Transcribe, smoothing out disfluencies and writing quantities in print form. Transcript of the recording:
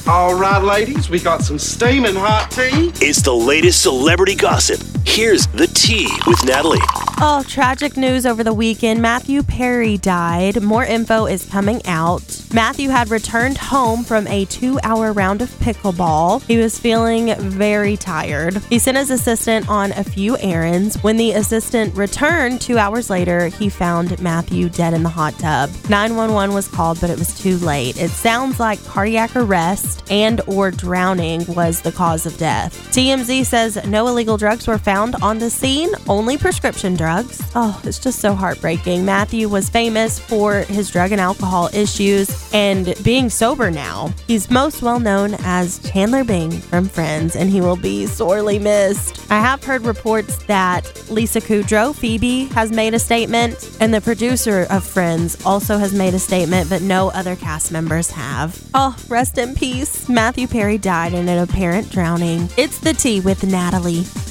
All right, ladies, we got some steaming hot tea. It's the latest celebrity gossip. Here's the tea with Natalie. Oh, tragic news over the weekend. Matthew Perry died. More info is coming out. Matthew had returned home from a 2-hour round of pickleball. He was feeling very tired. He sent his assistant on a few errands. When the assistant returned 2 hours later, he found Matthew dead in the hot tub. 911 was called, but it was too late. It sounds like cardiac arrest and or drowning was the cause of death. TMZ says no illegal drugs were found on the scene, only prescription drugs. Oh, it's just so heartbreaking. Matthew was famous for his drug and alcohol issues and being sober now. He's most well known as Chandler Bing from Friends, and he will be sorely missed. I have heard reports that Lisa Kudrow, Phoebe, has made a statement, and the producer of Friends also has made a statement, but no other cast members have. Oh, rest in peace. Matthew Perry died in an apparent drowning. It's the tea with Natalie.